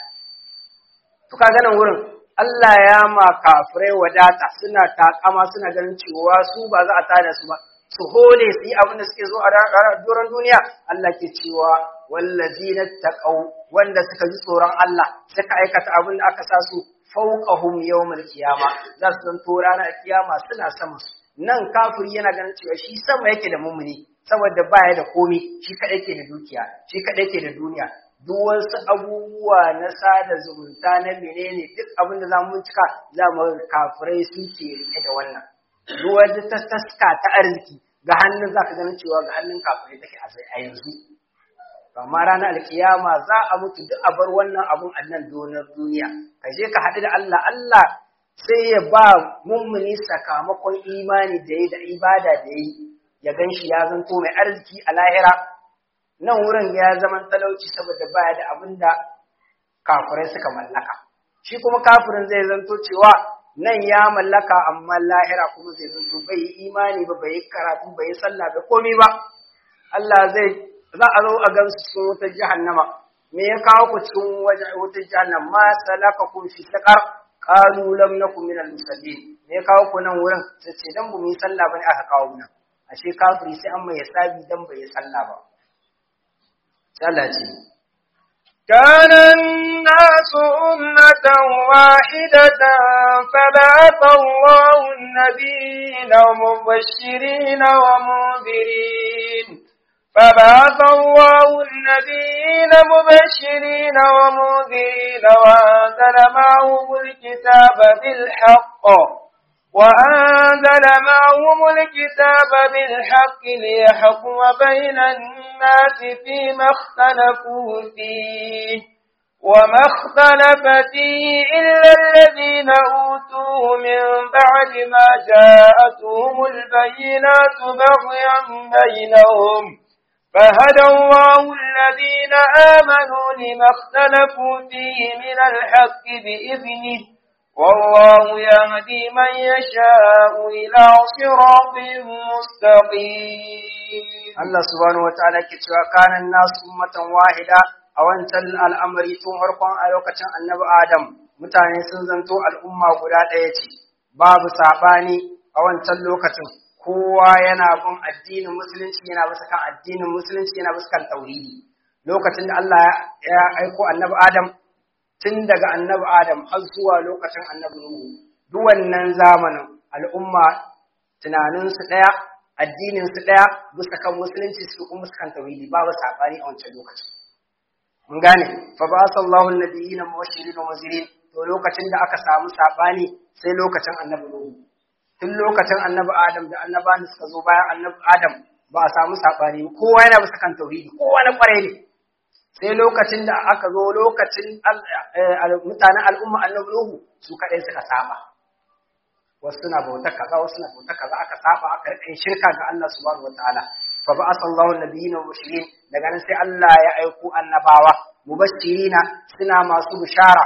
S2: to ka ganin wurin Allah ya ma kafirai wadata suna takama suna ganin cewa su ba za a tada su ba su hole su yi abin da suke zo a doron duniya Allah ke cewa wallazina taqaw wanda suka ji tsoron Allah suka aikata abin da aka sa su fawqahum yawmal qiyama za su zanto ranar kiyama suna sama su nan kafiri yana ganin cewa shi sama yake da mumuni saboda baya da komai shi kadai ke da dukiya shi kadai ke da duniya duk wasu abubuwa na sada zumunta na menene duk abin da zamu cika zamu kafirai su ke rike da wannan duk wanda ta taska ta arziki ga hannun zaka ganin cewa ga hannun kafirai take a yanzu amma ranar alkiyama za a mutu duk a bar wannan abun a nan donar duniya ka je ka haɗu da Allah Allah sai ya ba mummuni sakamakon imani da yi da ibada da yi ya ganshi ya zanto mai arziki a lahira nan wurin ya zama talauci saboda baya da abin da kafirai suka mallaka shi kuma kafirin zai zanto cewa nan ya mallaka amma lahira kuma zai zanto bai yi imani ba bai yi karatu bai yi sallah da komai ba Allah zai za a zo a gansu cikin wutar jahannama me ya kawo ku cikin wutar jahannama ma salakakum fi saqar qalu lam nakum minal musallin me ya kawo ku nan wurin sai ce dan bu mu yi sallah bane aka kawo mu nan ashe kafiri sai an mai hisabi dan bai yi sallah ba sai Allah ce
S1: كان الناس أمة واحدة فبعث الله النبيين مبشرين ومنذرين فبعث الله النبيين مبشرين ومنذرين وأنزل معهم الكتاب بالحق وأنزل معهم الكتاب بالحق ليحكم بين الناس فيما اختلفوا فيه وما اختلف فيه إلا الذين أوتوه من بعد ما جاءتهم البينات بغيا بينهم فهدى الله الذين آمنوا لما اختلفوا فيه من الحق بإذنه والله يهدي من يشاء إلى صراط مستقيم.
S2: الله سبحانه وتعالى كتوى كان الناس أمة واحدة a wancan al'amari tun harkon a lokacin annabi Adam, mutane sun zanto al'umma guda ɗaya ce, babu saɓani a wancan lokacin, kowa yana bin addinin musulunci yana bisa kan addinin musulunci yana bisa kan tauhidi. Lokacin da Allah ya aiko annabi Adam, tun daga annabi Adam har zuwa lokacin annabi Nuhu, duk wannan zamanin al'umma tunaninsu ɗaya, addininsu ɗaya bisa kan musulunci su kuma bisa kan tauhidi, babu saɓani a wancan lokacin. Mun gane fa ba sallahu annabiyina mubashirin wa munzirin to lokacin da aka samu sabani sai lokacin annabi Nuhu tun lokacin annabi Adam da annabawan suka zo bayan annabi Adam ba a samu sabani kowa yana bisa kan tauhidi kowa na kware ne sai lokacin da aka zo lokacin mutanen al'umma annabi Nuhu su kadai suka saba wasu na bauta kaza wasu na bauta kaza aka saba aka rike shirka ga Allah subhanahu wataala fa ba sallahu annabiyina mubashirin daga nan sai Allah ya aiko annabawa mubashirina suna masu bishara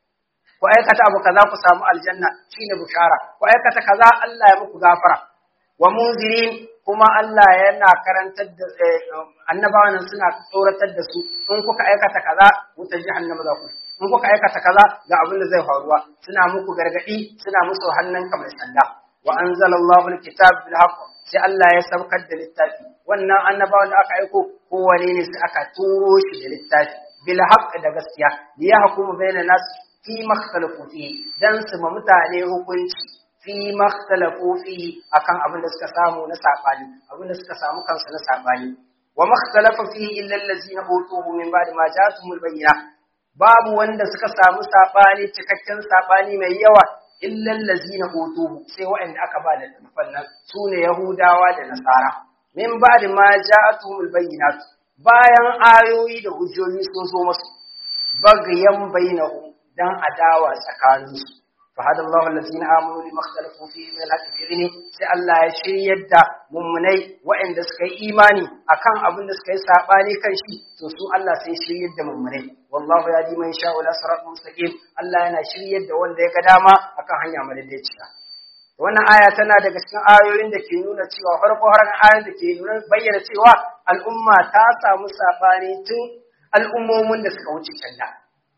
S2: ku aikata abu kaza ku samu aljanna shine bishara ku aikata kaza Allah ya muku gafara wa munzirin kuma Allah yana karantar da annabawan suna tsoratar da su in kuka aikata kaza wuta jahannama za ku in kuka aikata kaza ga abin da zai faruwa suna muku gargadi suna musu hannun kamar sanda wa anzalallahu alkitab bil haqq sai Allah ya saukar da littafi wannan annabawan da aka aiko kowane ne sai aka turo shi da littafi bil haqq da gaskiya li yahkumu bainan nas fi makhtalafu fi dan su ma mutane hukunci fi makhtalafu fi akan abin da suka samu na sabani abin da suka samu kansu na sabani wa makhtalafa fi illa allazina utuhu min ba'di ma ja'atuhumul bayyinah babu wanda suka samu sabani cikakken sabani mai yawa illa allazina utuhu sai wa'anda aka ba da fannan sune yahudawa da nasara min ba'di ma ja'atuhumul bayyinat bayan ayoyi da hujjoji sun zo musu bagayan bainahum dan adawa tsakaninsu fa hadallahu allazina amanu limakhtalafu fihi min al-haqqi bi sai Allah ya shiryar da mummunai waɗanda suka yi imani akan abin da suka yi sabani kan shi to su Allah sai shiryar da mummunai wallahu yadi man sha'u ila siratal mustaqim Allah yana shiryar da wanda ya ga dama akan hanya madaidaiciya wannan aya tana daga cikin ayoyin da ke nuna cewa farko har ayoyin da ke nuna bayyana cewa al'umma ta samu sabani tun al'ummomin da suka wuce can da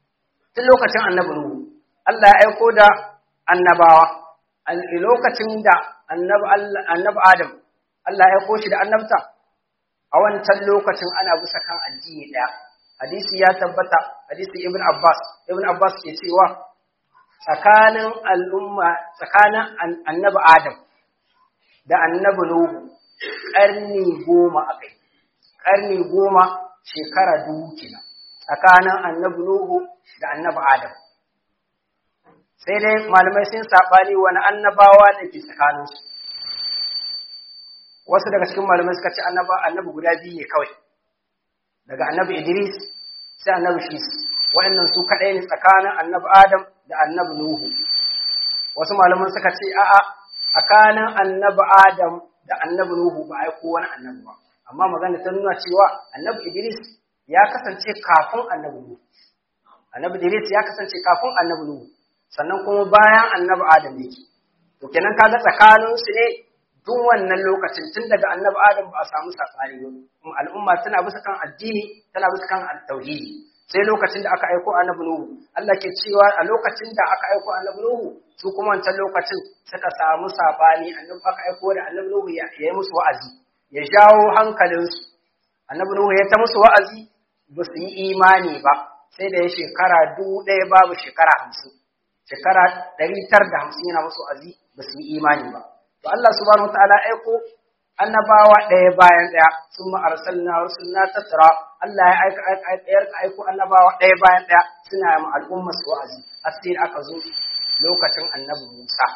S2: tun lokacin annabi Nuhu Allah ya aiko da annabawa a lokacin da annabi annabi Adam Allah ya aiko shi da annabta a wancan lokacin ana bisa kan addini daya hadisi ya tabbata hadisi Ibn Abbas Ibn Abbas ke cewa tsakanin al'umma tsakanin annabi Adam da annabi Nuhu ƙarni goma akai ƙarni goma shekara dubu kenan tsakanin annabi Nuhu da annabi Adam sai dai malamai sun sabani wani annabawa da ke tsakaninsu wasu daga cikin malamai suka ce annaba annabi guda biyu ne kawai daga annabi Idris sai annabi Shis waɗannan su kadai ne tsakanin annabi Adam da annabi Nuhu wasu malaman suka ce a'a tsakanin annabi Adam da annabi Nuhu ba ai ko wani annabi ba amma magana ta nuna cewa annabi Idris ya kasance kafin annabi Nuhu annabi Idris ya kasance kafin annabi Nuhu sannan kuma bayan annabi Adam yake to kenan kaga tsakanin su ne duk wannan lokacin tun daga annabi Adam ba a samu sabani ba al'umma tana bisa kan addini tana bisa kan tauhidi sai lokacin da aka aiko annabi Nuhu Allah ke cewa a lokacin da aka aiko annabi Nuhu su kuma wancan lokacin suka samu sabani annabi aka aiko da annabi Nuhu ya yi musu wa'azi ya jawo hankalinsu annabi Nuhu ya ta musu wa'azi ba su yi imani ba sai da ya shekara dubu ɗaya babu shekara hamsin shekara ɗari tara da hamsin yana musu wa'azi ba su yi imani ba to Allah subhanahu wataala aiko annabawa ɗaya bayan ɗaya sun arsalna rusulna tattara Allah ya aika aika aiko annabawa ɗaya bayan ɗaya suna yi al'umma su wa'azi asir aka zo lokacin annabi Musa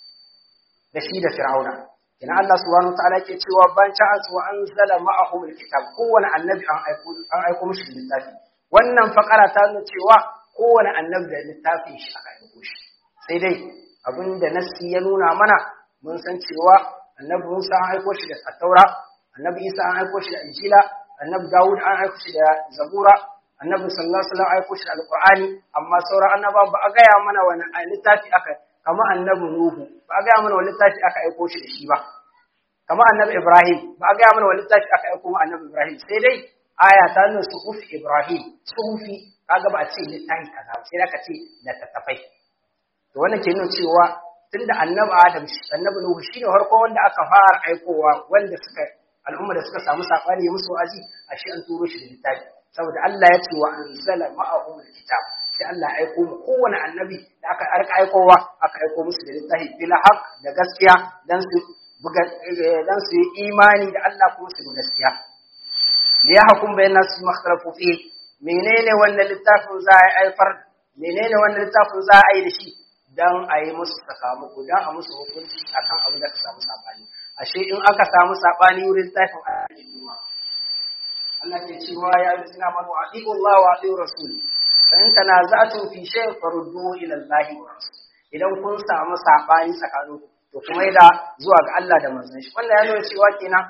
S2: da shi da Fir'auna kina Allah subhanahu wataala ke cewa ban ta'as wa anzala ma'ahum alkitab kowane annabi an aiko an aiko mishi littafi wannan fakara ta nuna cewa kowane annabi da littafin shi aka aiko shi sai dai abinda nassi ya nuna mana mun san cewa annabi Musa an aiko shi da Taura, annabi Isa an aiko shi da Injila, annabi Dawud an aiko shi da Zabura, annabi sallallahu alaihi wasallam an aiko shi da Alqur'ani, amma sauran annabawan ba a gaya mana wani littafi aka kama annabi Nuhu, ba a gaya mana wani littafi aka aiko shi da shi ba. Kama annabi Ibrahim, ba a gaya mana wani littafi aka aiko ma annabi Ibrahim, sai dai aya ta nuna suhufi Ibrahim, suhufi kaga ba a ce littafi kaza, sai da ka ce da tattafai. To wannan ke nuna cewa tunda annabi Adam annabi Nuhu shine farko wanda aka fara aikowa wanda suka al'umma da suka samu sabani musu wa'azi ashe an turo shi da littafi saboda Allah ya ce wa anzala ma'ahum alkitab sai Allah ya aiko mu kowane annabi da aka arka aikowa aka aiko musu da littafi bil haqq da gaskiya dan su buga dan su yi imani da Allah kuma su gaskiya li yahkum bayna nas makhtalafu fi menene wannan littafin za a aifar menene wannan littafin za a yi da shi dan a yi musu sakamako dan a musu hukunci akan abin da ka samu sabani ashe in aka samu sabani wurin tafin ayyuka Allah ke cewa ya yi suna manu atiqu Allah wa atiqu rasul fa in tanaza'tum fi shay'in farudduhu ila Allah wa rasul idan kun samu sabani tsakanin to kuma da zuwa ga Allah da manzon shi wannan ya nuna cewa kenan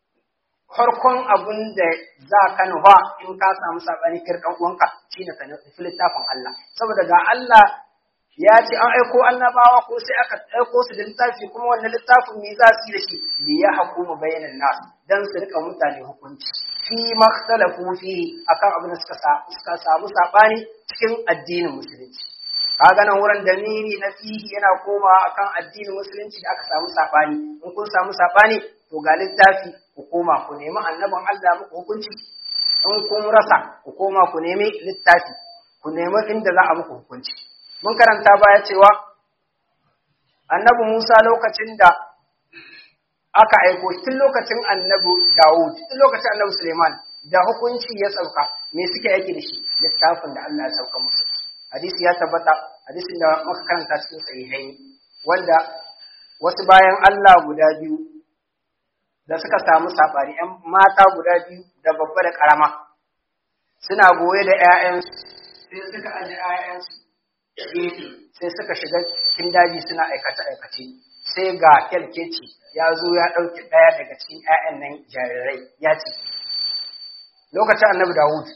S2: farkon abin da za ka nufa in ka samu sabani kirkan uwanka shine ka nufi littafin Allah saboda ga Allah ya ce an aiko annabawa ko sai aka aiko su da littafi kuma wannan littafin me za su yi da shi li ya hukumu bainan nas dan su rika mutane hukunci fi makhtalafu fi akan abin da suka suka samu sabani cikin addinin musulunci kaga nan wurin dalili na fihi yana koma akan addinin musulunci da aka samu sabani in kun samu sabani to ga littafi ku koma ku nemi annabin Allah muku hukunci in kun rasa ku koma ku nemi littafi ku nemi inda za a muku hukunci mun karanta baya cewa annabi Musa lokacin da aka aiko tun lokacin annabi Dawud tun lokacin annabi Suleiman da hukunci ya sauka me suke yake da shi littafin da Allah ya sauka musu hadisi ya tabbata hadisin da muka karanta cikin sahihai wanda wasu bayan Allah guda biyu da suka samu sabari ƴan mata guda biyu da babba da karama suna goye da ƴaƴansu sai suka aje ƴaƴansu sai suka shiga cikin daji suna aikace-aikace sai ga kyalkeci ya zo ya ɗauki ɗaya daga cikin ‘ya'yan nan jarirai ya ce lokacin annabi Dawud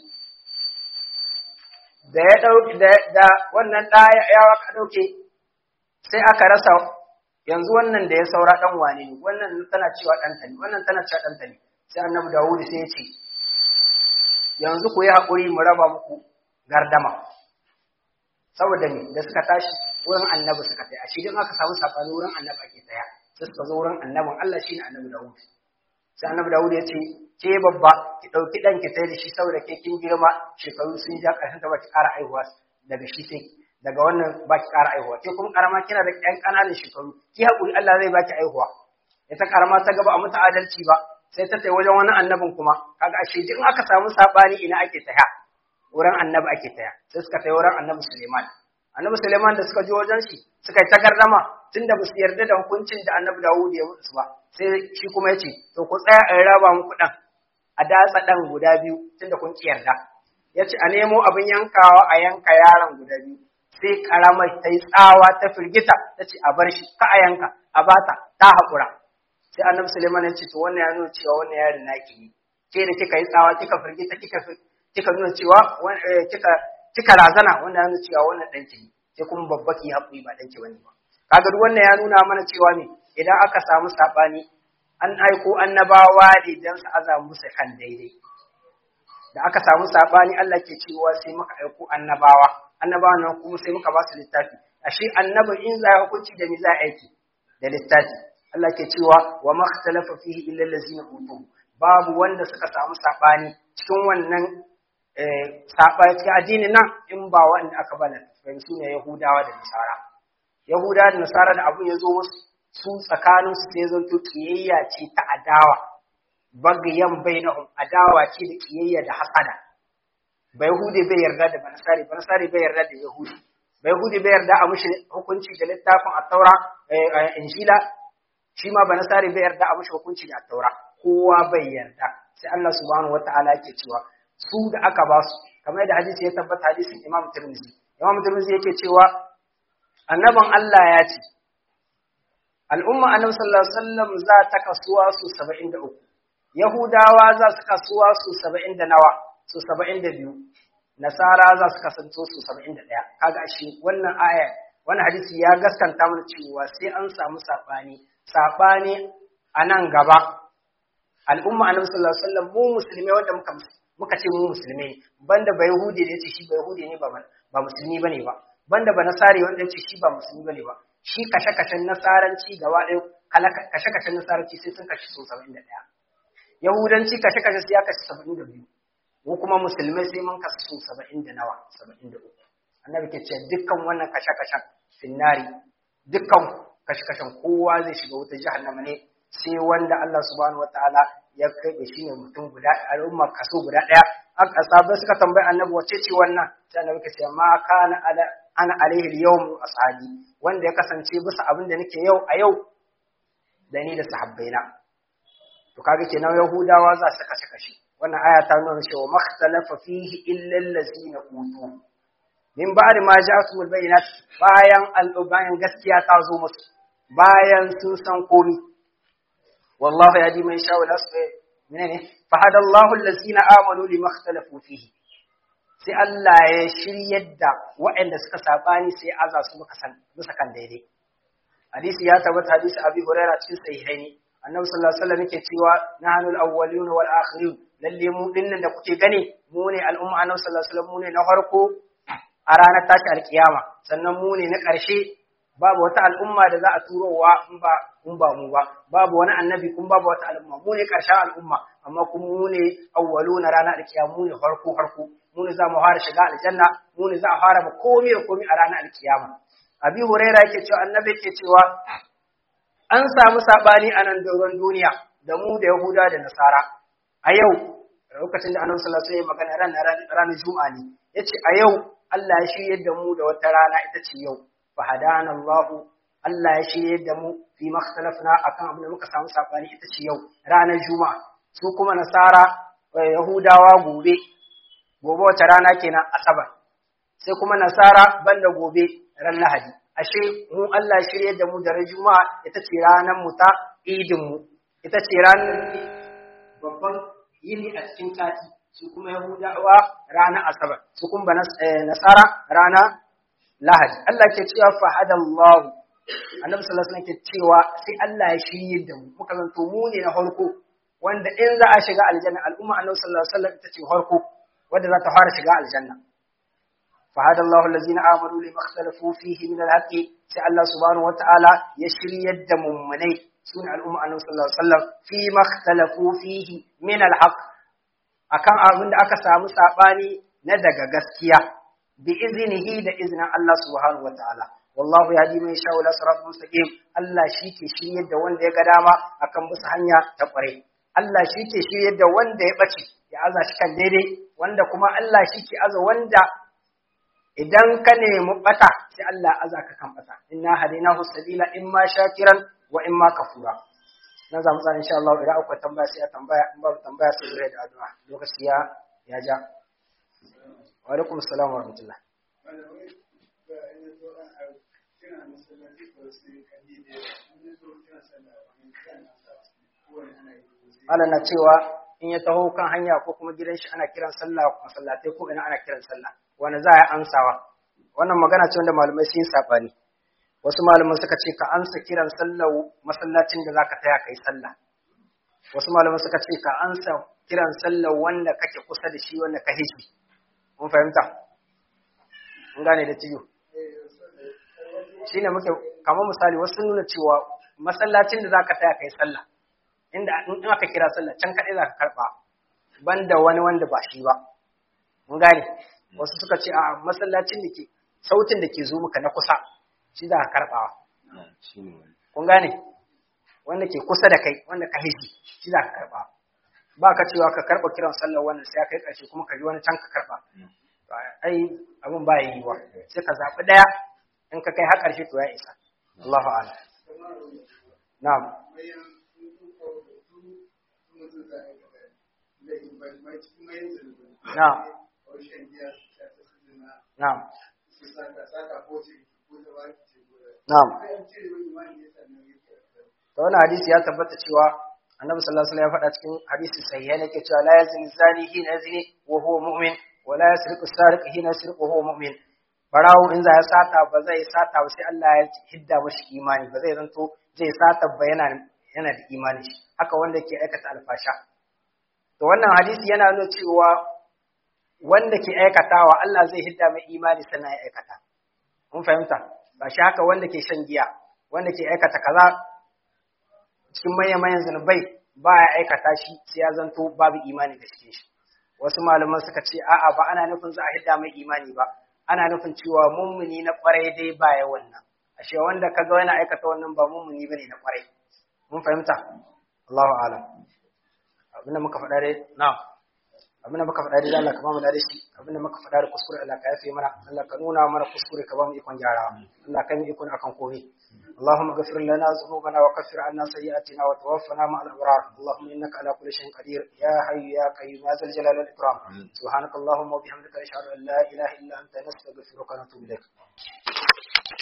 S2: da ya ɗauki da wannan ɗaya ya waka ɗauke sai aka rasa yanzu wannan da ya saura ɗan wane ne wannan tana cewa ɗanta ne wannan tana cewa ɗanta ne sai annabi Dawud sai ya ce yanzu ku yi haƙuri mu raba muku gardama saboda ne da suka tashi wurin annabi suka tsaya shi din aka samu sabani wurin annabi ake tsaya sai suka zo wurin annabin Allah shine annabi Dawud sai annabi Dawud ya ce ke babba ki dauki dan ki tai da shi saboda ke kin girma shekaru sun ja karshen ta baki ƙara aihuwa daga shi sai daga wannan baki ƙara aihuwa ke kuma karama kina da ƴan ƙananan shekaru ki haƙuri Allah zai baki aihuwa ita karama ta gaba a mutu adalci ba sai ta tai wajen wani annabin kuma kaga ashe din aka samu sabani ina ake tsaya wurin annabi ake taya sai suka kai wurin annabi Suleiman annabi Suleiman da suka je wajen shi suka yi tagardama tunda ba su yarda da hukuncin da annabi Dawud ya musu ba sai shi kuma yace to ku tsaya in raba muku dan a datsa dan guda biyu tunda kun ki yarda yace a nemo abin yankawa a yanka yaron guda biyu sai karamar ta yi tsawa ta firgita tace a bar shi ka a yanka a bata ta hakura sai annabi Suleiman ya ce to wannan ya nuna cewa wannan yaron naki ne ke da kika yi tsawa kika firgita kika kika nuna cewa kika kika razana wanda ya nuna cewa wannan danki ne sai kuma babba ki haƙuri ba danki bane ba kaga duk wannan ya nuna mana cewa ne idan aka samu sabani an aiko annabawa ne dan su aza musu kan daidai da aka samu sabani Allah ke cewa sai muka aiko annabawa annabawa nan kuma sai muka ba su littafi ashe annabi in za ya hukunci da me za aiki da littafi Allah ke cewa wa makhtalafa fihi illa allazina utuhu babu wanda suka samu sabani cikin wannan saɓa cikin addinin nan in ba wanda aka bana fahimci su ne Yahudawa da Nasara. Yahudawa da Nasara da abun ya zo musu su tsakanin su sai zanto kiyayya ce ta adawa bagayan bainahum adawa ce da kiyayya da hasada ba yahudi bai yarda da banasari banasari bai yarda da yahudi ba yahudi bai yarda a mushi hukunci da littafin at-taura injila shi ma banasari bai yarda a mushi hukunci da at-taura kowa bai yarda sai Allah subhanahu wataala yake cewa su da aka ba su kamar da hadisi ya tabbata hadisin Imam Tirmidhi Imam Tirmidhi yake cewa annaban Allah ya ce al'umma annabi sallallahu alaihi wasallam za ta kasuwa su saba'in da uku yahudawa za su kasuwa su saba'in da nawa su saba'in da biyu nasara za su kasance su saba'in da ɗaya kaga shi wannan aya wannan hadisi ya gaskanta mana cewa sai an samu sabani sabani a nan gaba al'umma annabi sallallahu alaihi wasallam mu musulmai wanda muka muka ce mu musulmai banda ba yahudi da yace shi ba yahudi ne ba ba musulmi bane ba banda ba nasari wanda yace shi ba musulmi bane ba shi kashe-kashen nasaranci gaba ɗaya kashe-kashen nasaranci sai sun kashe su saba'in da ɗaya yahudanci kashe-kashe sai ya kashe saba'in da biyu mu kuma musulmai sai mun kasu su saba'in da nawa saba'in da uku annabi ke ce dukkan wannan kashe-kashen finnari dukkan kashe-kashen kowa zai shiga wuta jahannama ne sai wanda Allah subhanahu wataala ya kai shi ne mutum guda al'umma kaso guda ɗaya aka sabai suka tambayi annabi wace ce wannan sai annabi ke ce ma kana ala ana alaihi al-yawm ashabi wanda ya kasance bisa abin da nake yau a yau da ni da sahabbaina to kaga kenan yahudawa za su kashe kashe wannan aya ta nuna cewa makhtalafa fihi illa allazina utu min ba'di ma ja'atul bayinat bayan al-bayan gaskiya ta zo musu bayan sun san komi wallahu yadi man sha wala sai menene fa hadallahu allazina amanu limakhtalafu fihi sai Allah ya shiryar da waɗanda suka sabani sai aza su muka san musa kan daidai hadisi ya tabbata hadisi Abi Hurairah cikin sahihaini annabi sallallahu alaihi wasallam yake cewa nahnul awwalun wal akhirin lalle mu dinnan da kuke gani mu ne al'umma annabi sallallahu alaihi wasallam mu ne na farko a ranar tashi alkiyama sannan mu ne na ƙarshe babu wata al'umma da za a turowa in ba in ba mu ba babu wani annabi kun babu wata al'umma mu ne ƙarshen al'umma amma kuma mu ne awwaluna ranar alkiyama mu ne farko farko mu ne za mu fara shiga aljanna mu ne za a fara ba komai da komai a ranar alkiyama abi huraira yake cewa annabi yake cewa an samu sabani a nan doron duniya da mu da yahuda da nasara a yau lokacin da annabi sallallahu alaihi wasallam magana ran ranar juma'a ne yace a yau Allah ya shirye da mu da wata rana ita ce yau fa hadana Allah Allah ya shirye da mu fi makhtalafna akan abin da muka samu sabani ita ce yau ranar juma'a su kuma nasara yahudawa gobe gobe wata rana kenan asabar sai kuma nasara banda gobe ran lahadi ashe mu Allah shirye da mu da ran juma'a ita ce ranar mu ta idin mu ita ce ranar babban yini a cikin sati su kuma yahudawa ranar asabar su kuma nasara rana lahadi Allah ke cewa fa hadallahu annabi sallallahu alaihi wasallam ke cewa sai Allah ya shirye da mu muka zanto mu ne na farko wanda in za a shiga aljanna al'umma annabi sallallahu alaihi wasallam ita ce farko wanda za ta fara shiga aljanna fa hada Allahu allazina amanu lima ikhtalafu fihi min al-haqqi sai Allah subhanahu wata'ala ya shiryar da mummunai sun al'umma annabi sallallahu alaihi wasallam fi ma ikhtalafu fihi min al-haqq akan abin da aka samu sabani na daga gaskiya bi iznihi da iznin Allah subhanahu wata'ala wallahu yahdi man yasha ila siratal mustaqim Allah shi ke shiryar da wanda ya ga dama akan bisa hanya ta kware Allah shi ke shiryar da wanda ya bace ya aza shi kan daidai wanda kuma Allah shi ke aza wanda idan ka nemi bata sai Allah aza ka kan bata inna hadinahu sabila imma shakiran wa imma kafura nan za mu tsaya insha Allah idan akwai tambaya sai a tambaya in babu tambaya sai zai da addu'a lokaci ya ya ja wa alaikum assalam wa rahmatullah Allah na cewa in ya taho kan hanya ko kuma gidan shi ana kiran sallah ko masallatai ko ina ana kiran sallah wanda za a amsawa wannan magana ce wanda malamai sun sabani wasu malaman suka ce ka amsa kiran sallah masallacin da zaka taya kai sallah wasu malaman suka ce ka amsa kiran sallah wanda kake kusa da shi wanda ka hishi mun fahimta mun gane da tiyo shine muke kamar misali wasu nuna cewa masallacin da zaka taya kai sallah inda in aka kira sallah can kadai zaka karba banda wani wanda ba shi ba mun gane wasu suka ce a masallacin da ke sautin da ke zo maka na kusa shi za ka karbawa kun gane wanda ke kusa da kai wanda ka hiji shi za ka karba ba ka cewa ka karba kiran sallar wannan sai kai karshe kuma ka ji wani can ka karba ai abin ba yi wa sai ka zabi daya in ka kai har karshe to ya isa Allahu a'lam na'am na'am na'am na'am to wannan hadisi ya tabbata cewa annabi sallallahu alaihi wasallam ya faɗa cikin hadisi sahiha ne ke cewa la yazni zani hina yazni wa huwa mu'min wa la yasriqu sariqu hina yasriqu wa huwa mu'min barawo in za ya sata ba zai sata ba sai Allah ya hidda mashi imani ba zai zanto zai sata ba yana yana da imani haka wanda ke aikata alfasha to wannan hadisi yana nuna cewa wanda ke aikatawa Allah zai hidda mai imani sannan ya aikata mun fahimta ba shi haka wanda ke shan giya wanda ke aikata kaza cikin manyan zunubai ba ya aikata shi sai ya zanto babu imani da cikin shi wasu malaman suka ce a'a ba ana nufin za a hidda mai imani ba ana nufin cewa mummuni na kwarai dai baya wannan ashe wanda kaga yana aikata wannan ba mummuni bane na kwarai mun fahimta Allahu a'lam abinda muka faɗa dai na'am abinda muka faɗa dai Allah ka ba mu da shi abinda muka faɗa da kuskure Allah ka yafe mana Allah ka nuna mana kuskure ka ba mu ikon gyara Allah ka yi ikon akan komai اللهم اغفر لنا ذنوبنا وكفر عنا سيئاتنا وتوفنا مع الأبرار اللهم إنك على كل شيء قدير يا حي يا قيوم يا ذا الجلال والإكرام سبحانك اللهم وبحمدك أشهد أن لا إله إلا أنت نستغفرك ونتوب إليك